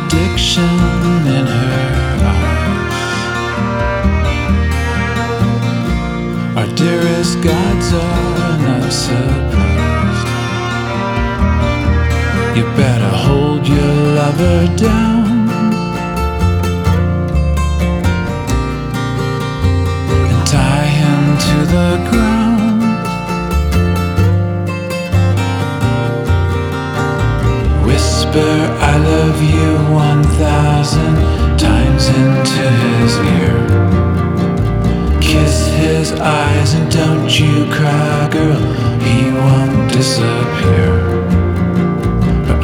contradiction in her eyes. Our dearest gods are not surprised. You better hold your lover down and tie him to the ground. Whisper I love you 1,000 times into his ear. Kiss his eyes and don't you cry, girl, he won't disappear.